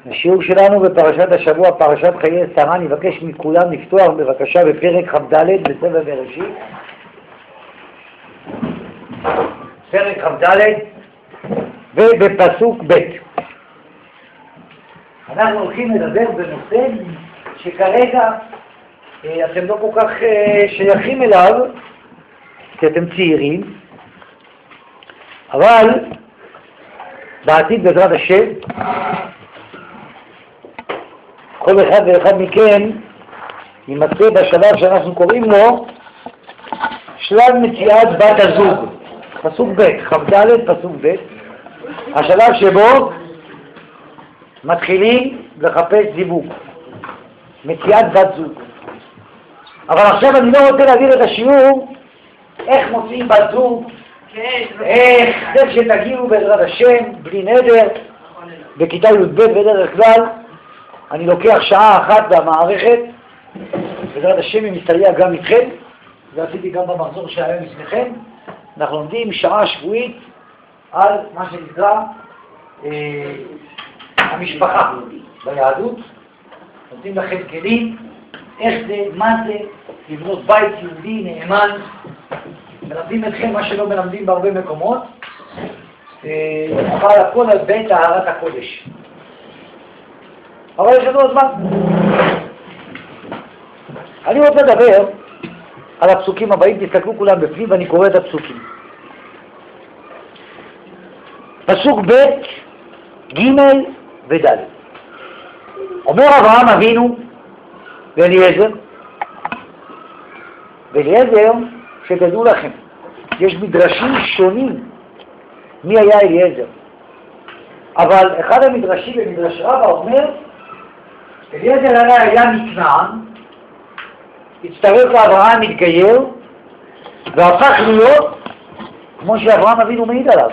השיעור שלנו בפרשת השבוע, פרשת חיי שרה. אני מבקש מכולם לפתוח בבקשה בפרק כ"ד בספר בראשית. פרק כ"ד ובפסוק ב'. אנחנו הולכים לדבר בנושא שכרגע אתם לא כל כך שייכים אליו, כי אתם צעירים, אבל בעתיד בעזרת השם כל אחד ואחד מכם יימצא בשלב שאנחנו קוראים לו שלב מציאת בת הזוג. פסוק ב', כ"ד פסוק ב', השלב שבו מתחילים לחפש זיווג, מציאת בת זוג. אבל עכשיו אני לא רוצה להעביר את השיעור איך מוצאים בת זוג, איך שתגיעו בעזרת השם בלי נדר בכיתה י"ב. בדרך כלל אני לוקח שעה אחת במערכת, בעזרת השם אם מסתייע גם איתכם, ועשיתי גם במחזור שהיה לפניכם. אנחנו לומדים שעה שבועית על מה שנקרא המשפחה ביהדות. נותנים לכם כלים איך זה, מה זה לבנות בית יהודי נאמן. מלמדים אתכם מה שלא מלמדים בהרבה מקומות, אבל הכל על בית טהרת הקודש. אבל יש לנו עוד זמן. אני רוצה לדבר על הפסוקים הבאים, תסתכלו כולם בפנים ואני קורא את הפסוקים. פסוק ב', ג' וד'. אומר אברהם אבינו ואליעזר, ואליעזר שתדעו לכם, יש מדרשים שונים מי היה אליעזר, אבל אחד המדרשים במדרש רבא אומר אליעזר היה מכנען, הצטרף לאברהם, מתגייר והפך להיות כמו שאברהם אבינו מעיד עליו,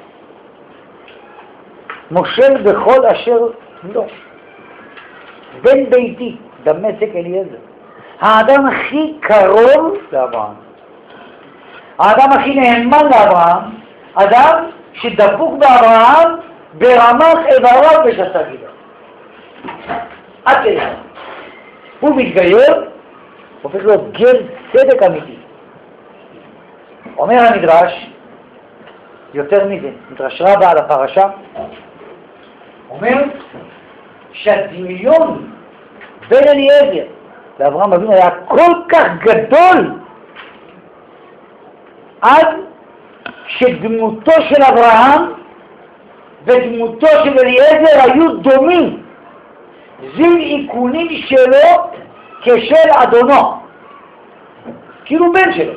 מושל בכל אשר לא. בן ביתי דמשק אליעזר, האדם הכי קרוב לאברהם, האדם הכי נאמן לאברהם, אדם שדבוק באברהם ברמ"ח איבריו ושס"ה גידיו. עד כדי. הוא מתגייר, הופך להיות גר צדק אמיתי. אומר המדרש, יותר מזה, מדרש רבא על הפרשה, אומר שהדמיון בין אליעזר לאברהם אבינו היה כל כך גדול עד שדמותו של אברהם ודמותו של אליעזר היו דומים, זיל עיקונים שלו כשל אדונו, כאילו בן שלו,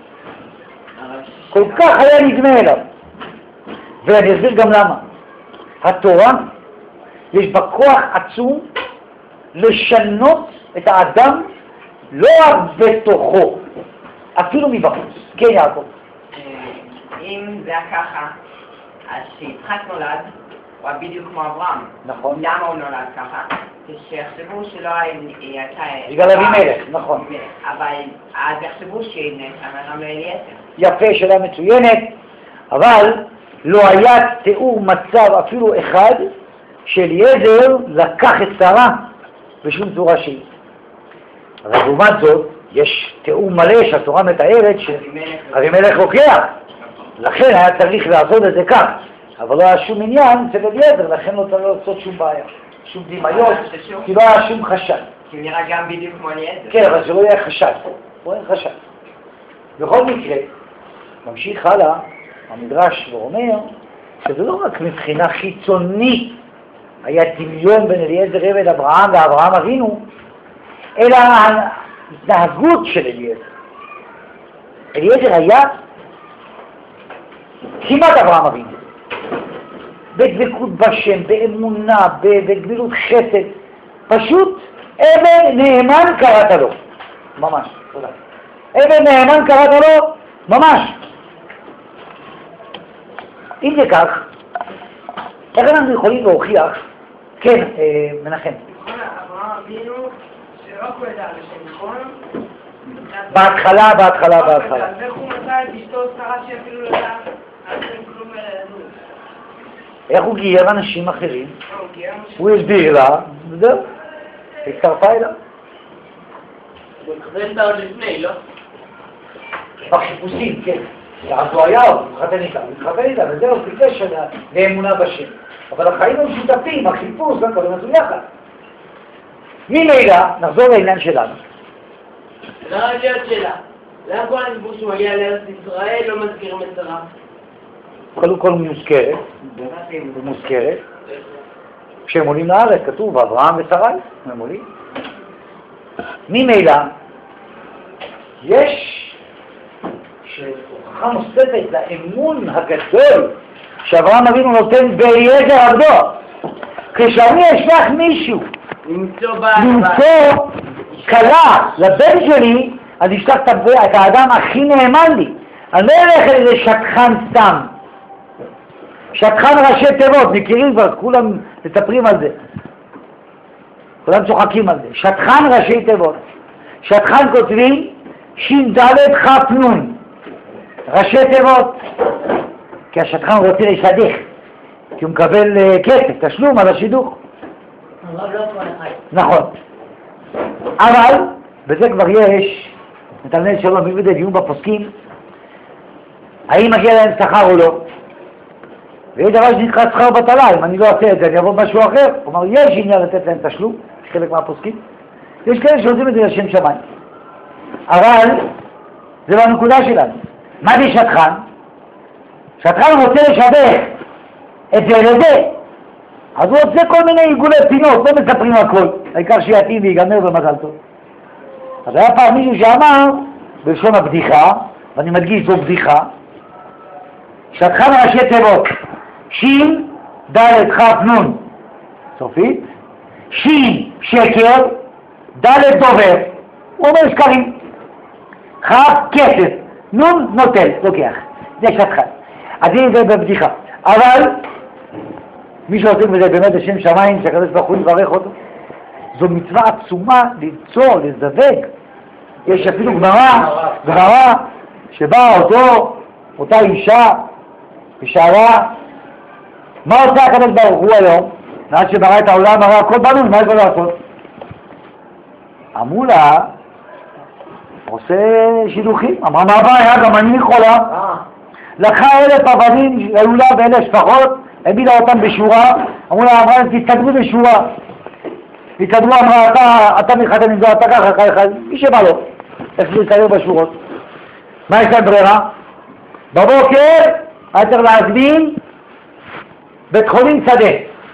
כל כך היה נדמה אליו. ואני אסביר גם למה. התורה יש בה כוח עצום לשנות את האדם לא רק בתוכו, אפילו מבחוץ. כן יעקב. אם זה היה ככה, אז שיצחק נולד, הוא היה בדיוק כמו אברהם. נכון. למה הוא נולד ככה? שיחשבו שלא הייתה... בגלל אבימלך, נכון. אבל אז יחשבו שהנה, אמרנו לאליעזר. יפה, שאלה מצוינת, אבל לא היה תיאור מצב אפילו אחד שאליעזר לקח את שרה בשום צורה שהיא. אבל לעומת זאת, יש תיאור מלא שהתורה מתארת שאבימלך לוקח. לכן היה צריך לעשות את זה כך, אבל לא היה שום עניין אצל אליעזר, לכן לא צריך לעשות שום בעיה, שום דמיון, כי לא היה שום חשד. כי הוא נראה גם בדיוק כמו אליעזר. כן, אבל זה לא יהיה חשד, פה אין חשד. בכל מקרה, ממשיך הלאה המדרש ואומר שזה לא רק מבחינה חיצונית היה דמיון בין אליעזר עבד אברהם ואברהם אבינו, אלא ההתנהגות של אליעזר. אליעזר היה כמעט אברהם אבינו, בדבקות בשם, באמונה, בגמילות חסד, פשוט אבן נאמן קראת לו, ממש, תודה. אבן נאמן קראת לו, ממש. אם זה כך, איך אנחנו יכולים להוכיח? כן, מנחם. אברהם אבינו שרק הוא ידע לשם, נכון? בהתחלה. ואיך הוא מצא את אשתו שרה שאפילו לא ידע, כלום איך הוא גייר אנשים אחרים? הוא הסביר לה, וזהו, הצטרפה אליו. הוא התחתן איתה עוד לפני, לא? בחיפושים, כן. אז הוא היה עוד, הוא התחתן איתה, וזהו, חיפש לאמונה בשם. אבל החיים הם שותפים, החיפוש, גם קודם עשו יחד. ממילא, נחזור לעניין שלנו. לא להיות שאלה. למה כל הסיפור שהוא מגיע לארץ ישראל לא מזכירים את שרה? קודם כל מוזכרת. כשהם עולים לארץ, כתוב אברהם ושרי, הם עולים. ממילא, יש הוכחה נוספת לאמון הגדול שאברהם אבינו נותן באליעזר עבדו. כשאני אשלח מישהו למצוא כלה לבן שלי, אז אשלח את האדם הכי נאמן לי. אני לא אלך אל איזה שטחן סתם. שטחן ראשי תיבות, מכירים כבר, כולם מספרים על זה. כולם צוחקים על זה. שטחן ראשי תיבות. שטחן כותבים ש"ד כ"נ. ראשי תיבות. כי השטחן רוצה לשדך. כי הוא מקבל כסף, תשלום על השידוך. נכון. אבל, בזה כבר יש, נתלמד שלום בגלל דיון בפוסקים, האם מגיע להם שכר או לא. ויש דבר שנקרא שכר בטלה, אם אני לא אעשה את זה, אני אעבור משהו אחר. כלומר, יש עניין לתת להם תשלום, חלק מהפוסקים. יש כאלה שעושים את זה לשם שמיים. אבל, זה לא הנקודה שלנו. מה זה שטחן? שטחן רוצה לשדך את זה לזה. אז הוא עושה כל מיני עיגולי פינות, לא מספרים הכל. העיקר שיתאים ויגמר במזל טוב. אז היה פעם מישהו שאמר, בלשון הבדיחה, ואני מדגיש זו בדיחה, שטחן ראשי תיבות, שין, ד' כ' נ' סופית, שין שקר, ד' דובר, הוא אומר שקרים, כ' כסף, נ' נוטל, לוקח, זה שטחן. אז זה בבדיחה. אבל מי שעושה בזה באמת בשם שמיים, שהקדוש ברוך הוא יברך אותו, זו מצווה עצומה ליצור, לזווג. יש אפילו גמרא שבאה אותה אישה ושאלה, מה עושה הקדוש ברוך הוא היום? מאז שברא את העולם, ברא הכל בנוי, מה יש לו לעשות? אמרו לה, עושה שידוכים. אמרה, מה הבעיה? גם אני יכולה. לקחה 1,000 עבדים, היו לה ב1,000 שפחות, העמידה אותם בשורה, אמרו לה, תתקדמו בשורה. תתקדמו, אמרה, אתה מתחתן עם זה, אתה ככה, מי שבא לו, איך להתקדם בשורות. מה יש להם ברירה? בבוקר, היה צריך להזמין בית חולים שדה.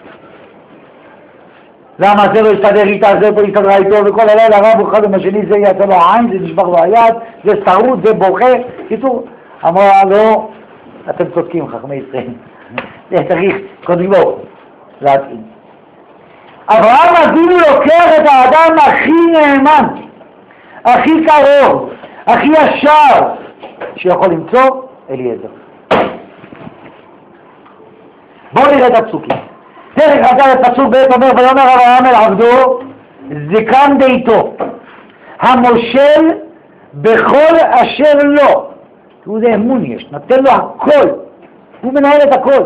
למה זה לא יסתדר איתה, זה לא יסתדר איתו, וכל הלילה רב אחד עם השני, זה יצא לו העין, זה נשבר לו היד, זה שרוט, זה בוכה. קיצור, אמרה, לא, אתם צודקים, חכמי ישראל. זה צריך קודם לא להתאים. אברהם אבינו לוקח את האדם הכי נאמן, הכי קרוב, הכי ישר, שיכול למצוא אליעזר. בואו נראה את הפסוקים. דרך אגב בפסוק ב' אומר, ויאמר אברהם אל עבדו, זקן ביתו, המושל בכל אשר לו. תראו איזה אמון יש, נותן לו הכל, הוא מנהל את הכל.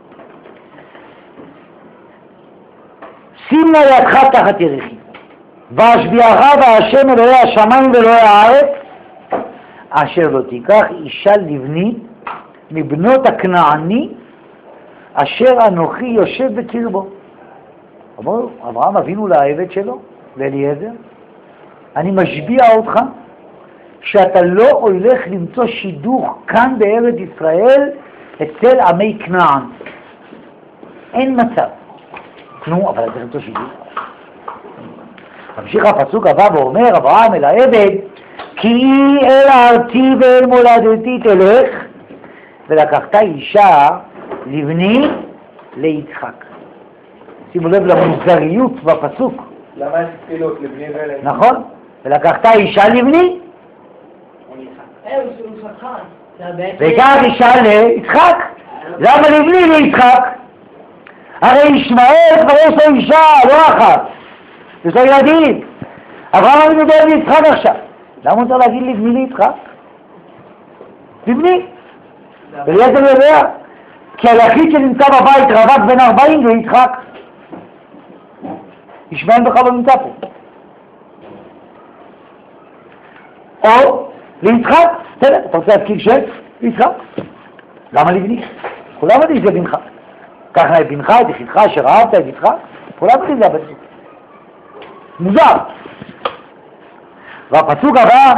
שים לה ידך תחת ירכי, והשביעך והשם אלוהי השמיים ואלוהי הארץ, אשר לא תיקח אישה לבני מבנות הכנעני, אשר אנוכי יושב בקרבו. אמר אברהם אבינו לעבד שלו, לאליעזר, אני משביע אותך שאתה לא הולך למצוא שידוך כאן בארץ ישראל אצל עמי כנען. אין מצב. נו, אבל אתה למצוא שידוך. ממשיך הפסוק הבא ואומר אברהם אל העבד, כי אל ארצי ואל מולדתי תלך, ולקחת אישה לבני ליצחק. שימו לב למוזריות בפסוק. למה יש תפילות לבני ואלה? נכון, ולקחת אישה לבני. ויקח אישה ליצחק. למה לבני ליצחק? הרי ישמעאל כבר יש לו אישה, לא אחת. יש לו ילדים. אברהם אבינו דואג ליצחק עכשיו. למה הוא צריך להגיד לבני ליצחק? לבני. אליעזר יודע. כי היחיד שנמצא בבית רווק בן 40 זה יצחק. ישמעאל בכלל לא נמצא פה. או ליצחק, בסדר, אתה רוצה להזכיר שם? ליצחק. למה לבני? כולם יודעים זה בנך. קח לה את בנך, את יחידך, אשר אהבת את יצחק, כולם יודעים זה הבן. מוזר. והפסוק הבא,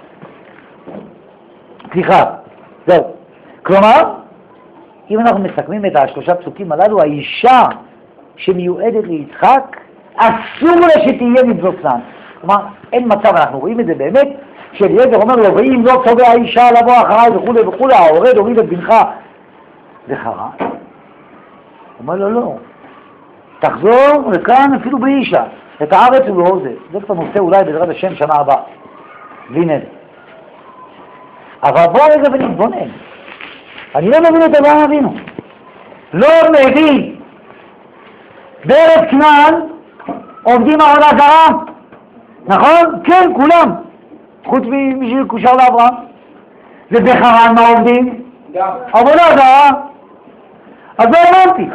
סליחה, זהו. כלומר, אם אנחנו מסכמים את השלושה פסוקים הללו, האישה שמיועדת ליצחק, אסור לה שתהיה מבנות כנען. כלומר, אין מצב, אנחנו רואים את זה באמת, שאליעזר אומר לו, ואם לא צובע האישה לבוא אחריי וכו' וכו', ההורד הוריד את בנך וחרה. הוא אומר לו, לא, תחזור לכאן אפילו באישה, את הארץ הוא לא זה. זה כבר נושא אולי בעזרת השם שנה הבאה, והנה זה. אבל בוא רגע ונתבונן. אני לא מבין את אברהם אבינו. לא מבין. בארץ כנען עובדים עבודה זרה. נכון? כן, כולם. חוץ ממי שקושר לאברהם. ובחרן מה עובדים? עבודה זרה. אז לא הבנתי.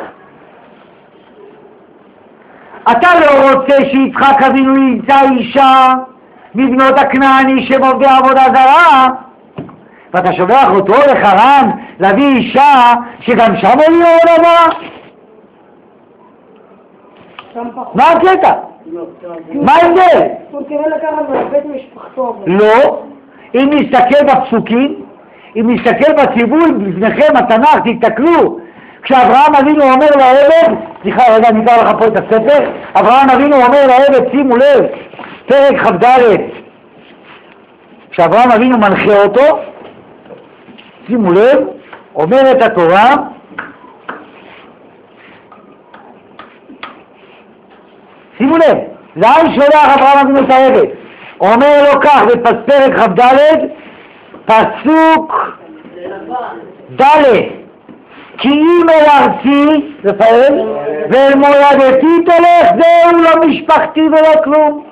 אתה לא רוצה שיצחק אבינו ימצא אישה מבנות הכנעני שהם עובדי עבודה זרה, ואתה שולח אותו לחרן להביא אישה שגם שם עובדים עבודה זרה? מה הקטע? מה ההבדל? הוא מתכוון לקחת מבית משפחתו. לא. אם נסתכל בפסוקים, אם נסתכל בציווי לפניכם התנ"ך, תסתכלו, כשאברהם אבינו אומר לעבד, סליחה, רגע, אני אקרא לך פה את הספר, אברהם אבינו אומר לעבד, שימו לב, פרק כ"ד, כשאברהם אבינו מנחה אותו, שימו לב, אומרת התורה, שימו לב, לאן שולח אברהם אבינו את העבד? אומר לו כך בפרק כ"ד, פסוק ד', כי אם אל ארצי, רפאל, ואל מולדתי תלך, זהו לא משפחתי ולא כלום.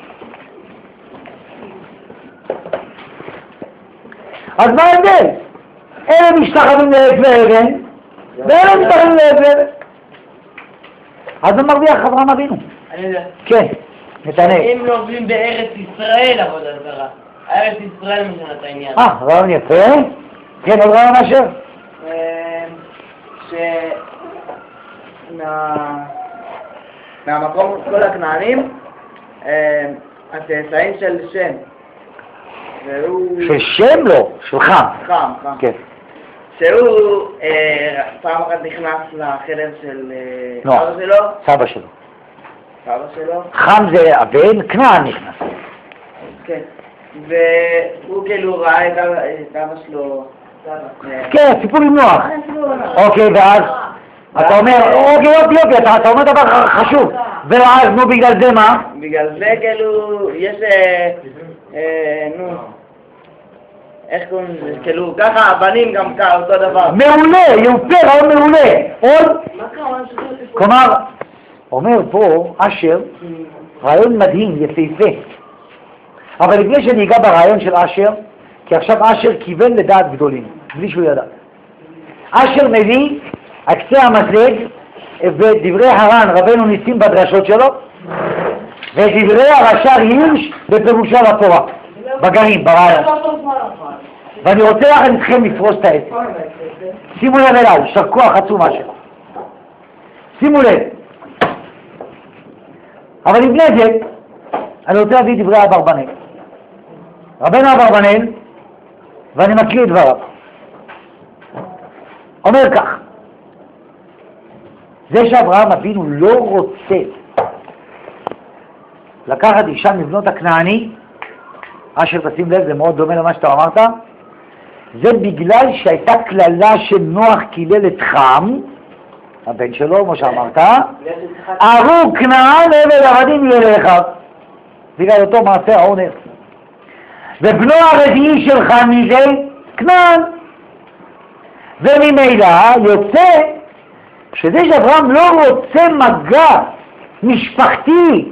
אז מה ההבדל? אלה משתחווים לעץ ואבן, ואלה משתחווים לעץ ואבן. אז זה מרוויח אברהם אבינו. אני יודע. כן, נתנאל. אם לא עובדים בארץ ישראל עבודה זרה, ארץ ישראל משנה את העניין. רעיון יפה. כן, עוד רעיון אשר? מהמקום כל הכנענים, הצאצאים של שם. של שם לא, של חם. חם. כן. שהוא פעם אחת נכנס לחדר של אבא שלו. סבא שלו. סבא שלו. חם זה הבן, כנען נכנס. כן. והוא כאילו ראה את אבא שלו. כן, סיפור עם נוח. אוקיי, ואז אתה אומר, אוקיי, אתה אומר דבר חשוב. ואז, נו, בגלל זה מה? בגלל זה כאילו, יש, איך קוראים לזה? כאילו, ככה הבנים גם אותו דבר. מעולה, יופי, רעיון מעולה. עוד? כלומר, אומר פה, אשר, רעיון מדהים, יפהפה. אבל לפני שאני אגע ברעיון של אשר, כי עכשיו אשר כיוון לדעת גדולים, בלי שהוא ידע. אשר מביא על קצה המזלג ודברי הר"ן רבנו ניסים בדרשות שלו, ודברי הרש"ר הירש בפירושו לתורה, בגרעין, ברעיון. ואני רוצה יחד איתכם לפרוס את העץ. שימו לב אליי, יישר כוח עצום אשר. שימו לב. אבל לפני זה, אני רוצה להביא דברי אברבנאל. רבנו אברבנאל, ואני מקריא את דבריו. אומר כך, זה שאברהם אבינו לא רוצה לקחת אישה מבנות הכנעני, אשר תשים לב, זה מאוד דומה למה שאתה אמרת, זה בגלל שהייתה כללה של נוח קילל את חם, הבן שלו, כמו שאמרת, ארור כנען עבד עבדים יהיה לאחיו, בגלל אותו מעשה העונר. ובנו הרביעי שלך מזה כנען. וממילא יוצא שזה שאברהם לא רוצה מגע משפחתי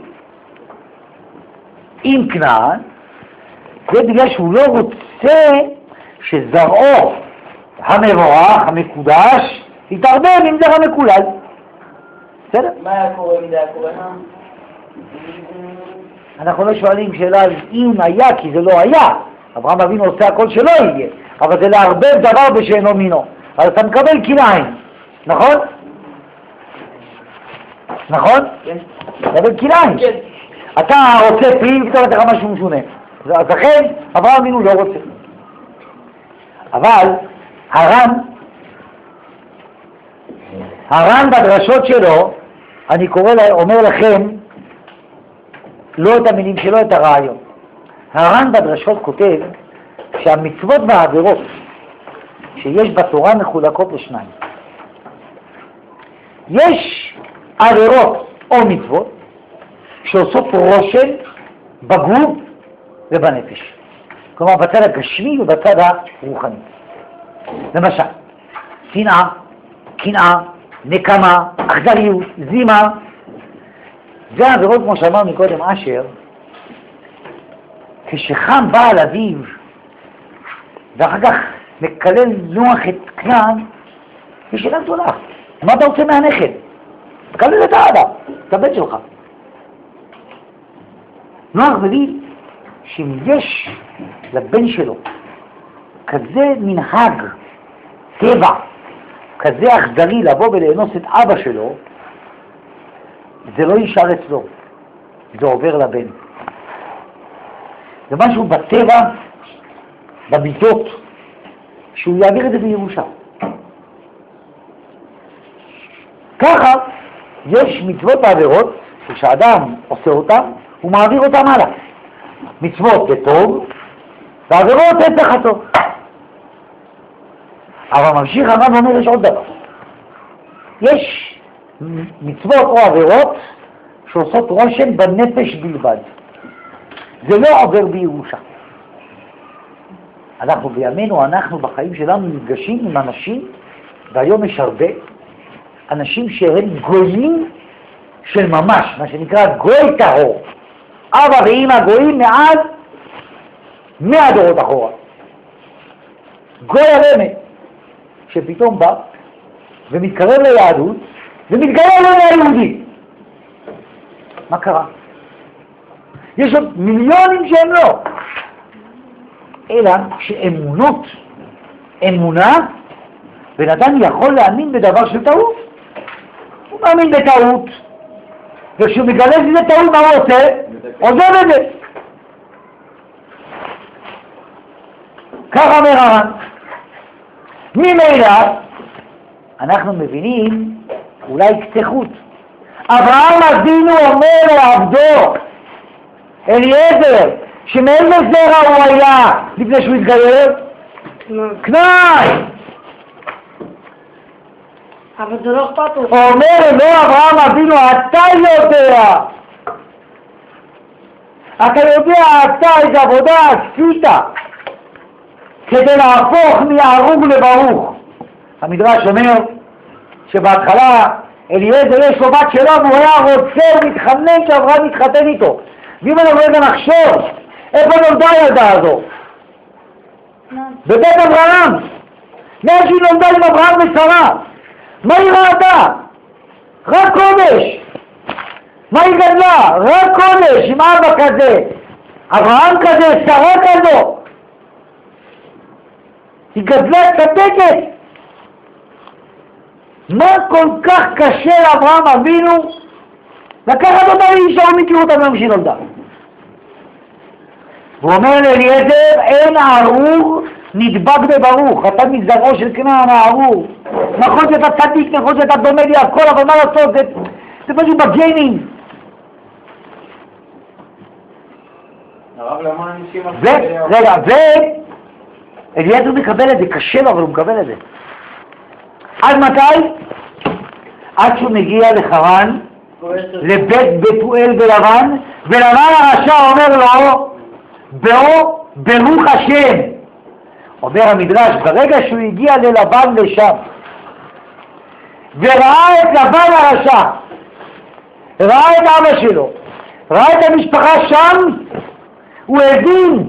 עם כנען, זה בגלל שהוא לא רוצה שזרעו המבורך, המקודש, התערבב עם זרע מקולל. בסדר? מה היה קורה אם זה היה קורה? אנחנו לא שואלים שאלה על אם היה, כי זה לא היה. אברהם אבינו עושה הכל שלא יהיה, אבל זה לערבב דבר בשאינו מינו. אז אתה מקבל כלאיים, נכון? נכון? כן. מקבל כלאיים. כן. אתה רוצה פרי ופתאום אתה לך משהו משונה. אז לכן אברהם אבינו לא רוצה. אבל הר"ן בדרשות שלו, אני אומר לכם, לא את המילים שלו, את הרעיון. הר"ן בדרשות כותב שהמצוות והעבירות שיש בתורה מחולקות לשניים. יש עבירות או מצוות שעושות רושם בגוף ובנפש. כלומר בצד הגשמי ובצד הרוחני. למשל, שנאה, קנאה, נקמה, אכזריות, זימה, זה העבירות כמו שאמר מקודם אשר, כשחם בעל אביו ואחר כך מקלל נוח את כנען, יש שאלה גדולה. מה אתה רוצה מהנכד? תקלל את האבא, את הבן שלך. נוח מבין שאם יש לבן שלו כזה מנהג, טבע, כזה אכזרי לבוא ולאנוס את אבא שלו, זה לא יישאר אצלו, זה עובר לבן. זה משהו בטבע, במידות, שהוא יעביר את זה בירושה. ככה יש מצוות ועבירות שכשאדם עושה אותם, הוא מעביר אותם הלאה. מצוות זה טוב, ועבירות זה פח הטוב. אבל ממשיך הרב ואומר יש עוד דבר. יש מצוות או עבירות שעושות רושם בנפש בלבד. זה לא עובר בירושה. אנחנו בימינו, אנחנו בחיים שלנו נפגשים עם אנשים, והיום יש הרבה אנשים שהם גויים של ממש, מה שנקרא גוי טהור. אבא ואמא גויים מעל 100 דורות אחורה. גוי הרמה, שפתאום בא ומתקרב ליהדות ומתגלה לו ליהודי. מה קרה? יש עוד מיליונים שהם לא. אלא שאמונות, אמונה, בן אדם יכול להאמין בדבר של טעות. הוא מאמין בטעות, וכשהוא מגלה שזה טעות, מה הוא עושה? עוזב את זה. ככה אומר הר"ן. ממילא אנחנו מבינים אולי קצה חוט. אברהם אבינו אומר לעבדו אליעזר, שמאיזה זרע הוא היה לפני שהוא התגייר? כנען. אבל זה לא אכפת לו. אומר לו אברהם אבינו, אתה יודע. אתה יודע אתה איזו עבודה עשית כדי להפוך מהרוג לברוך. המדרש אומר שבהתחלה אליעזר יש לו בת שלו והוא היה רוצה, הוא מתחנן שאברהם מתחתן איתו. ואם אנחנו רגע נחשוב, איפה נולדה הילדה הזו? בבית אברהם. מאז שהיא נולדה עם אברהם ושרה. מה היא ראתה? רק קודש. מה היא גדלה? רק קודש, עם אבא כזה, אברהם כזה, שרה כזו. היא גדלה צדקת. מה כל כך קשה לאברהם אבינו לקחת אותה לאישה ומכיר אותה מיום שהיא נולדה? הוא אומר לאליעזר, אין ארור נדבק בברוך, אתה מזרעו של כנען הארור. נכון שאתה צדיק, נכון שאתה דומה לי הכל, אבל מה לעשות, זה משהו בגנים. הרב למה אנשים... רגע, אליעזר מקבל את זה, קשה לו, אבל הוא מקבל את זה. עד מתי? עד שהוא מגיע לחרן, לבית בתואל בלבן, ולבן הרשע אומר לו, ברוך השם. אומר המדרש, ברגע שהוא הגיע ללבן לשם, וראה את לבן הרשע, ראה את אבא שלו, ראה את המשפחה שם, הוא הבין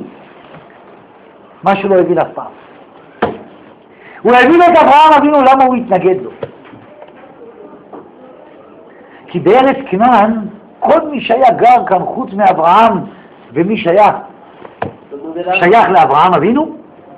מה שהוא לא הבין אף פעם. הוא הבין את אברהם אבינו למה הוא התנגד לו. כי בארץ כנען, כל מי שהיה גר כאן חוץ מאברהם, ומי שהיה שייך לאברהם אבינו,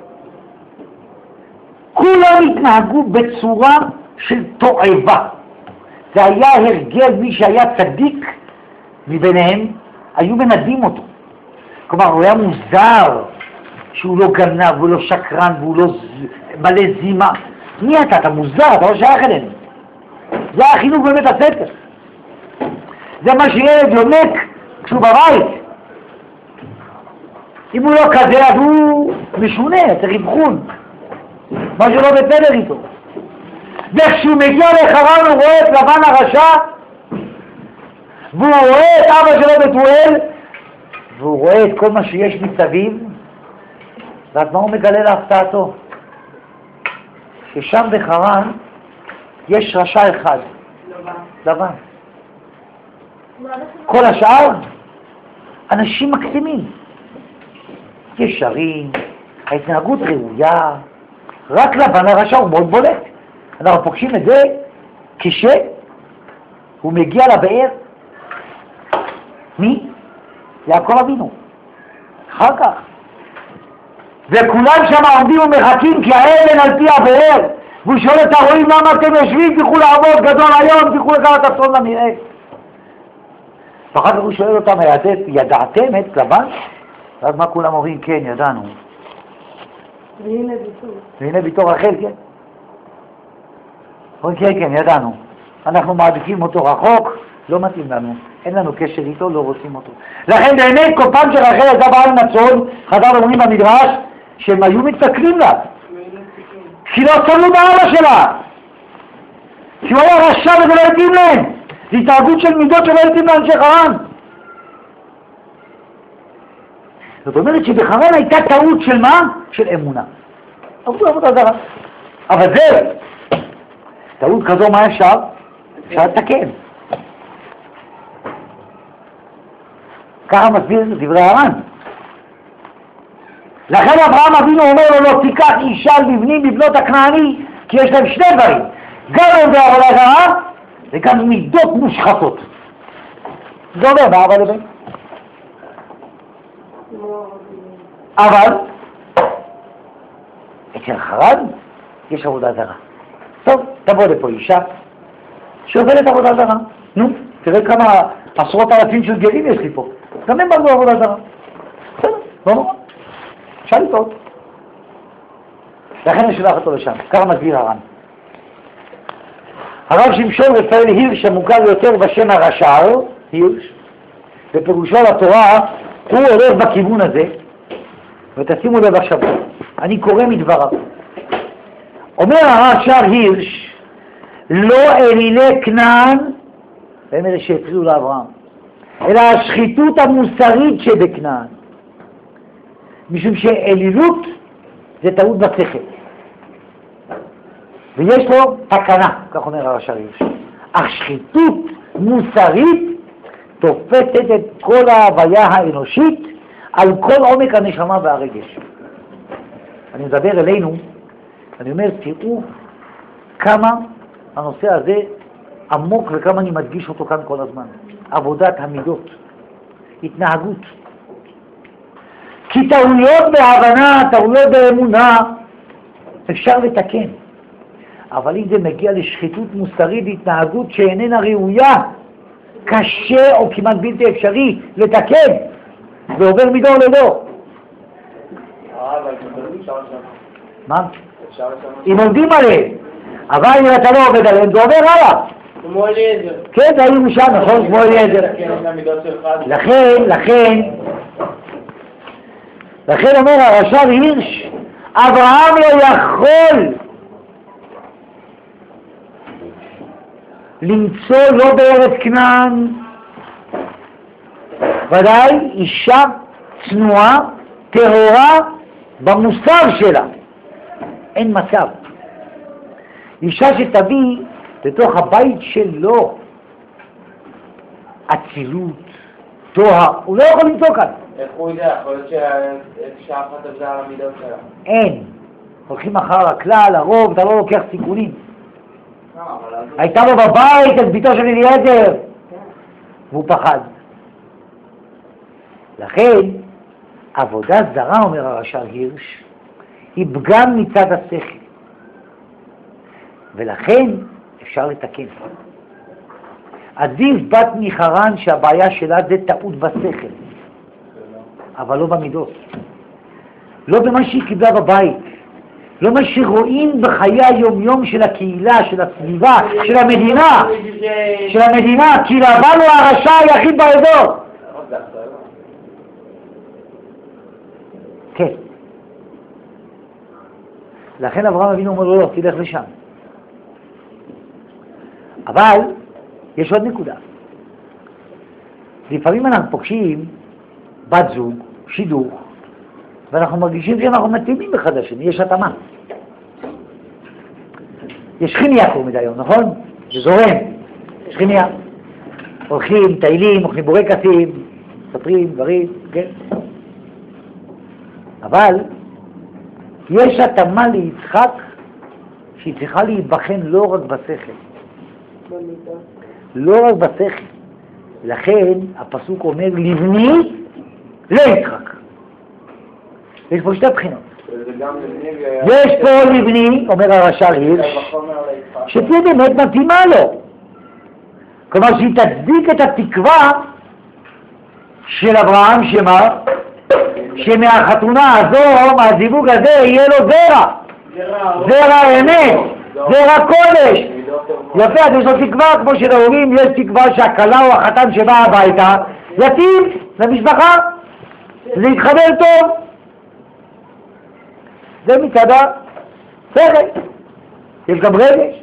כולם התנהגו בצורה של תועבה. זה היה הרגל, מי שהיה צדיק מביניהם, היו מנדים אותו. כלומר, הוא היה מוזר שהוא לא גנב, הוא לא שקרן, והוא לא מלא זימה. מי אתה? אתה מוזר, אתה לא שייך אלינו. זה החינוך בבית הספר. זה מה שילד יונק כשהוא בבית. אם הוא לא כזה, אז הוא משונה, צריך לבחון. מה שלא בסדר איתו. וכשהוא מגיע לחרן הוא רואה את לבן הרשע, והוא רואה את אבא שלו בתואל, והוא רואה את כל מה שיש מסביב, ואז מה הוא מגלה להפתעתו? ששם בחרן יש רשע אחד, לבן. כל השאר אנשים מקסימים, ישרים, ההתנהגות ראויה, רק לבן הרשע הוא מאוד בולט. אנחנו פוגשים את זה כשהוא מגיע לבאר. מי? יעקב אבינו. אחר כך. וכולם שם עומדים ומחכים כי האבן על פי הבאר. והוא שואל את הרועים למה אתם יושבים, תלכו לעבוד גדול היום, תלכו לקחת את הצאן למרעה. ואחר כך הוא שואל אותם, ידעתם את לבן? ואז מה כולם אומרים? כן, ידענו. והנה ביתו רחל, כן. כן, כן, ידענו. אנחנו מעדיפים אותו רחוק, לא מתאים לנו. אין לנו קשר איתו, לא רוצים אותו. לכן באמת כל פעם שרחל הייתה באה עם הצאן, חז"ל אומרים במדרש, שהם היו מתנכלים לה. כי לא צלו באבא שלה. כי הוא היה רשע וזה לא התאים להם. זו התנהגות של מידות שלא התאים לאנשי חרן. זאת אומרת שבחרן הייתה טעות של מה? של אמונה. עבדו עבודה זרה. אבל זה, טעות כזו מה אפשר? אפשר לתקן. ככה מסביר דברי הר"ן. לכן אברהם אבינו אומר לו, לא תיקח אישה לבנים בבנות הכנעני, כי יש להם שני דברים, גם עבודה עבודה זרה וגם מידות מושחתות. זה אומר באבא לבן. אבל אצל חרן יש עבודה זרה. טוב, תבוא לפה אישה שעובדת עבודה זרה. נו, תראה כמה עשרות אלפים של גרים יש לי פה. גם הם בנו עבודה זרה. בסדר, לא נורא. אפשר לטעות. לכן אני שולח אותו לשם. ככה מסביר הר"ן. הרב שמשון רפאל הירש המוכר יותר בשם הרש"ר, הירש, בפירושו לתורה, הוא הולך בכיוון הזה, ותשימו לב עכשיו, אני קורא מדבריו. אומר הרש"ר הירש, לא אלילי כנען, והם אלה שהפריעו לאברהם, אלא השחיתות המוסרית שבכנען. משום שאלילות זה טעות בשכל. ויש לו תקנה, כך אומר הרש"ר הירש. אך שחיתות מוסרית תופסת את כל ההוויה האנושית על כל עומק הנשמה והרגש. אני מדבר אלינו, אני אומר, תראו כמה הנושא הזה עמוק וכמה אני מדגיש אותו כאן כל הזמן. עבודת המידות, התנהגות. כי טעויות בהבנה, טעויות באמונה, אפשר לתקן. אבל אם זה מגיע לשחיתות מוסרית, התנהגות שאיננה ראויה, קשה או כמעט בלתי אפשרי לתקן. זה עובר מדור לדור. מה? אם עומדים עליהם, אבל אם אתה לא עובד עליהם, זה עובר הלאה. כמו אליעזר. כן, זה היינו שם, נכון? כמו אליעזר. לכן אומר הרש"ר הירש, אברהם לא יכול למצוא לא בארץ כנען, ודאי אישה צנועה, טהורה במוסר שלה. אין מצב. אישה שתביא לתוך הבית שלו אצילות, טוהר, הוא לא יכול למצוא כאן. איך הוא יודע? יכול להיות שאישה אחת עבדה על המידות שלה. אין. הולכים אחר הכלל, הרוב, אתה לא לוקח סיכונים. הייתה לו בבית את ביתו של אליעזר, והוא פחד. לכן, עבודה זרה, אומר הרש"ר הירש, היא פגם מצד השכל. ולכן אפשר לתקן. עדיף בת מחרן שהבעיה שלה זה טעות בשכל, אבל לא במידות. לא במה שהיא קיבלה בבית. לא מה שרואים בחיי היום-יום של הקהילה, של הסביבה, של המדינה, כי לבן הוא הרשע היחיד באזור. כן. לכן אברהם אבינו אומר לו, לא, תלך לשם. אבל יש עוד נקודה. לפעמים אנחנו פוגשים בת זוג, שידוך, ואנחנו מרגישים שאנחנו מתאימים אחד לשני, יש התאמה. יש כימיה קוראים היום, נכון? זה זורם, יש כימיה. הולכים, טיילים, אוכלים בורקסים, ספרים, דברים, כן? אבל יש התאמה ליצחק שהיא צריכה להיבחן לא רק בשכל. לא רק בשכל. לכן הפסוק אומר לבני ליצחק. יש פה שתי בחינות. יש פה לבני, אומר הרש"ר הירש, שתהיה באמת מתאימה לו. כלומר שהיא תצדיק את התקווה של אברהם שמה, שמהחתונה הזו, מהזיווג הזה, יהיה לו זרע. זרע אמת, זרע קודש. יפה, אז יש לו תקווה, כמו שלהורים יש תקווה שהכלה או החתן שבא הביתה, יתאים למשפחה, זה יתחבר טוב. זה מצד השכל, יש גם רגש.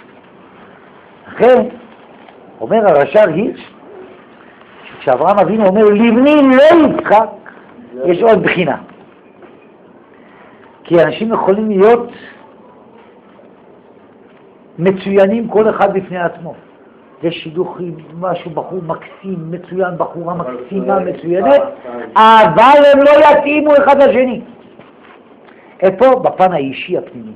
לכן, אומר הרש"ר הירש, כשאברהם אבינו אומר לבני לא יצחק, יש עוד בחינה. כי אנשים יכולים להיות מצוינים כל אחד בפני עצמו. יש שידוכים, משהו בחור מקסים, מצוין, בחורה מקסימה, מצוינת, אבל הם לא יתאימו אחד לשני. איפה? בפן האישי הפנימי.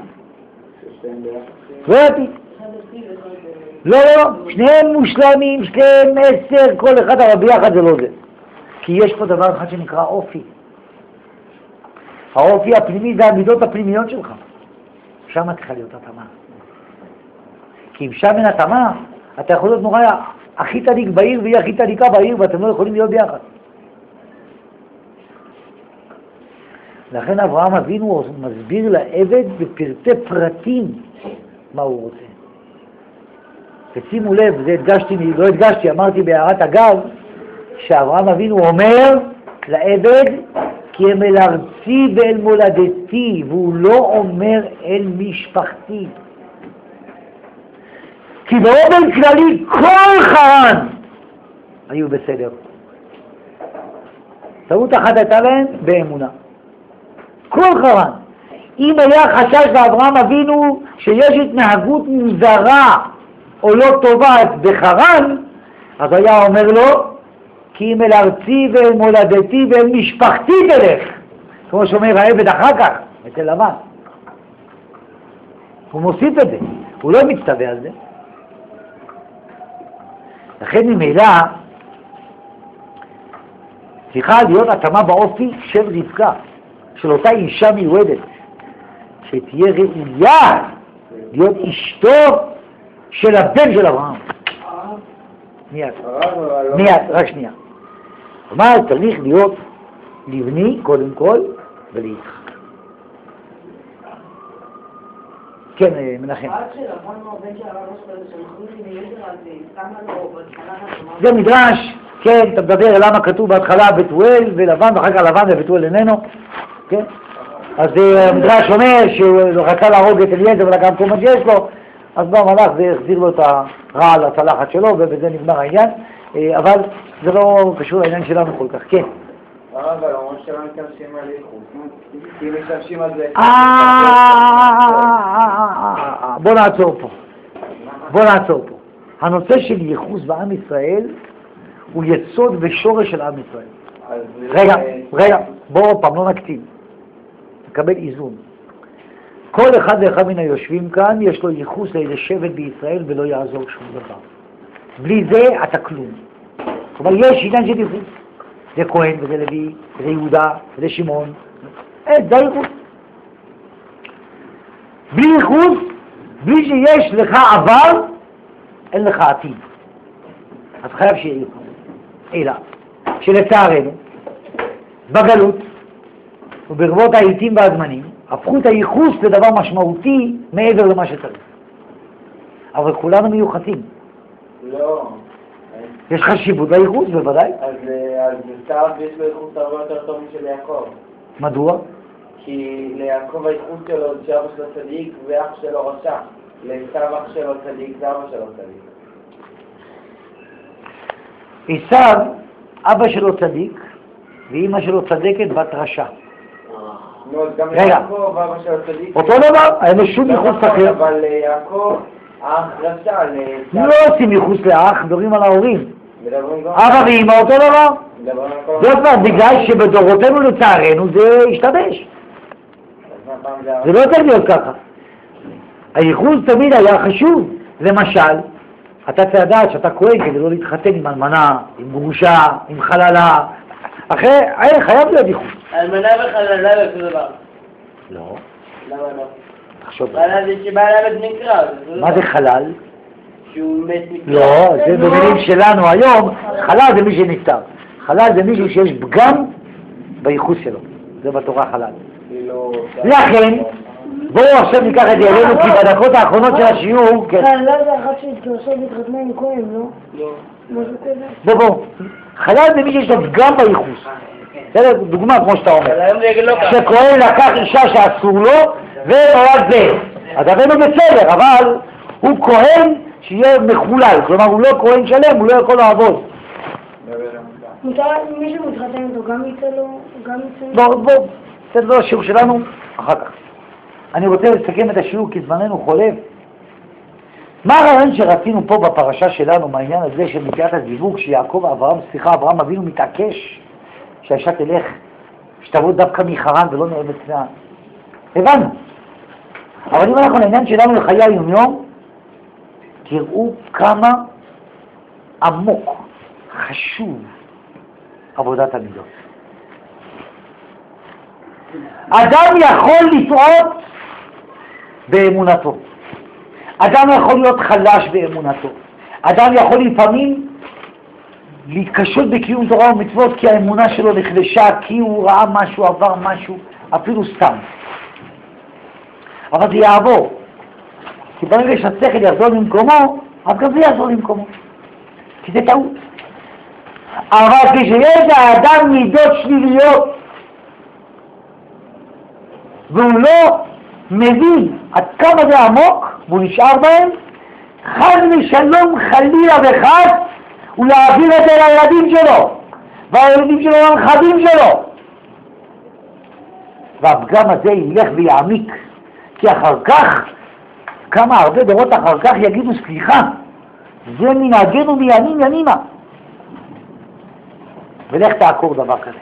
לא יתאים. לא, שניהם מושלמים, שניהם 10, כל אחד, אבל ביחד זה לא זה. כי יש פה דבר אחד שנקרא אופי. האופי הפנימי זה המידות הפנימיות שלך. שם צריכה להיות התאמה. כי אם שם אין התאמה, אתה יכול להיות נורא הכי תדיק בעיר והיא הכי תדיקה בעיר, ואתם לא יכולים להיות ביחד. לכן אברהם אבינו מסביר לעבד בפרטי פרטים מה הוא רוצה. ושימו לב, זה לא הדגשתי, אמרתי בהערת אגב, שאברהם אבינו אומר לעבד, כי הם אל ארצי ואל מולדתי, והוא לא אומר אל משפחתי. כי באופן כללי כל חרן היו בסדר. טעות אחת הייתה להם באמונה. כל חרן. אם היה חשש לאברהם אבינו שיש התנהגות מוזרה או לא טובה בחרן, אז היה אומר לו, כי אם אל ארצי ואל מולדתי ואל משפחתי תלך. כמו שאומר העבד אחר כך, אצל לבן. הוא מוסיף את זה, הוא לא מצטווה על זה. לכן ממילא צריכה להיות התאמה באופי של רבקה, של אותה אישה מיועדת, שתהיה ראויה להיות אשתו של הבן של אברהם. מיד, רק שנייה. כלומר, צריך להיות לבני קודם כל וליצחק. כן, מנחם. זה מדרש, כן, אתה מדבר למה כתוב בהתחלה בתואל ולבן ואחר כך לבן ובתואל איננו, כן? אז המדרש אומר שהוא רצה להרוג את אליעזר ולקח כל מה שיש לו, אז בא המלאך והחזיר לו את הרעל לצלחת שלו ובזה נגמר העניין, אבל זה לא קשור לעניין שלנו כל כך, כן. אבל אומרים שלא מתאמשים על איכות, כי מתאמשים על זה... בוא נעצור פה. הנושא של ייחוס בעם ישראל הוא יסוד ושורש של עם ישראל. רגע, בוא פעם לא נקטין. נקבל איזון. כל אחד ואחד מן היושבים כאן יש לו ייחוס לאיזה שבט בישראל ולא יעזור שום דבר. בלי זה אתה כלום. כלומר יש עניין של ייחוס. זה כהן וזה לוי, וזה יהודה וזה שמעון. זה ייחוס. בלי ייחוס, בלי שיש לך עבר, אין לך עתיד. אז חייב שיהיה ייחוס. אלא, שלצערנו, בגלות וברבות העיתים והזמנים, הפכו את הייחוס לדבר משמעותי מעבר למה שצריך. אבל כולנו מיוחסים. לא. יש חשיבות לייחוס, בוודאי. אז לסתיו יש לו ייחוס הרבה יותר טוב משל יעקב. מדוע? כי ליעקב הייחוס שלו זה שאבא שלו צדיק ואח שלו רשע. לסתיו אח שלו צדיק ואבא שלו צדיק. עשיו, אבא שלו צדיק, ואמא שלו צדקת בת רשע. נו, אז גם רגע. יעקב אבא שלו צדיק. אותו דבר, אין לו שום ייחוס אחר. אבל יעקב אח רשע. לא עושים ייחוס לאח, מדברים על ההורים. מדברים גם... אבא ואמא אותו דבר. מדברים על כל... זאת אומרת, בגלל שבדורותינו לצערנו זה השתבש. זה לא צריך להיות ככה. הייחוס תמיד היה חשוב. למשל, אתה צריך לדעת שאתה כהן כדי לא להתחתן עם אלמנה, עם גרושה, עם חללה. אחרי, חייב להיות ייחוס. אלמנה וחללה זה דבר. לא. למה לא? תחשוב. חלל זה שבעלה מת נקרא. מה זה חלל? שהוא מת נקרא. לא, זה במילים שלנו היום, חלל זה מי שנפטר. חלל זה מישהו שיש פגם בייחוס שלו. זה בתורה חלל. לכן, בואו עכשיו ניקח את זה אלינו, כי בדקות האחרונות של השיעור... חלל זה אחת שהתגרשה והתחתנה עם כהן, לא? לא. בואו, חלל זה מי שיש לו פגם בייחוס. זה דוגמה כמו שאתה אומר. שכהן לקח אישה שאסור לו, ונולד זה. אז הבאנו בסדר, אבל הוא כהן שיהיה מחולל. כלומר, הוא לא כהן שלם, הוא לא יכול לעבוד. מותר מי שמתחתן איתו גם יצא לו, גם יצא לו? בואו, זה לא השיעור שלנו, אחר כך. אני רוצה לסכם את השיעור כי זמננו חולף. מה הרעיון שרצינו פה בפרשה שלנו מהעניין הזה של נטיית הזיווג, אברהם אבינו מתעקש שהאישה תלך, שתבוא דווקא מחרן ולא נראה בצנעה. הבנו. אבל אם אנחנו לעניין שלנו לחיי היום-יום, תראו כמה עמוק, חשוב, עבודת המידות. אדם יכול לטעות באמונתו. אדם יכול להיות חלש באמונתו. אדם יכול לפעמים להתקשות בקיום תורה ומצוות כי האמונה שלו נחלשה, כי הוא ראה משהו, עבר משהו, אפילו סתם. אבל זה יעבור. כי ברגע שהשכל יחזור למקומו, אז גם זה יחזור למקומו. כי זה טעות. אבל כשיש לאדם מידות שליליות, והוא לא מבין עד כמה זה עמוק, והוא נשאר בהם, חד ושלום חלילה וחד, הוא להעביר את זה לילדים שלו, והילדים שלו לנכדים שלו. והפגם הזה ילך ויעמיק, כי אחר כך, כמה הרבה דורות אחר כך יגידו סליחה, זה מנהגנו מימים ימימה. ולך תעקור דבר כזה.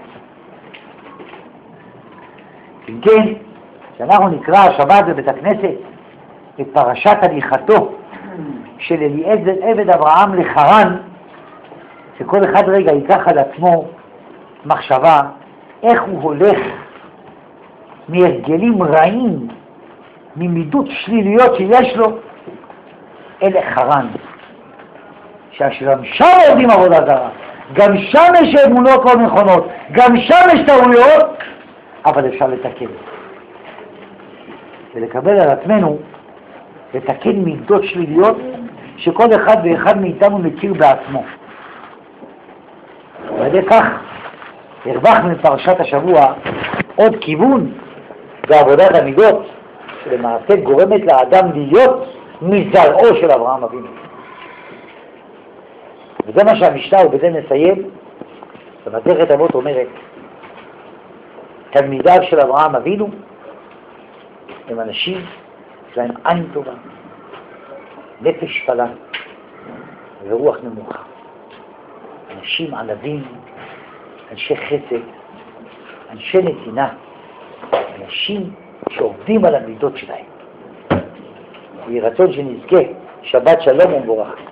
אם כן, כשאנחנו נקרא השבת בבית הכנסת את פרשת הליכתו של אליעזר עבד אברהם לחרן, שכל אחד רגע ייקח על עצמו מחשבה איך הוא הולך מהרגלים רעים, ממידות שליליות שיש לו, אל חרן, שגם שם עובדים עבודה זרה, גם שם יש אמונות לא נכונות, גם שם יש טעויות, אבל אפשר לתקן. ולקבל על עצמנו, לתקן מידות שליליות, שכל אחד ואחד מאיתנו מכיר בעצמו. ועל ידי כך, הרווחנו מפרשת השבוע עוד כיוון בעבודת המידות, שלמעשה גורמת לאדם להיות מזרעו של אברהם אבינו. וזה מה שהמשנה, ובזה נסיים, במסכת אבות אומרת, תלמידיו של אברהם אבינו הם אנשים שלהם עין טובה, נפש שפלה ורוח נמוכה. אנשים ענבים, אנשי חסד, אנשי נתינה, אנשים שעובדים על המידות שלהם. יהי רצון שנזכה שבת שלום ומבורך.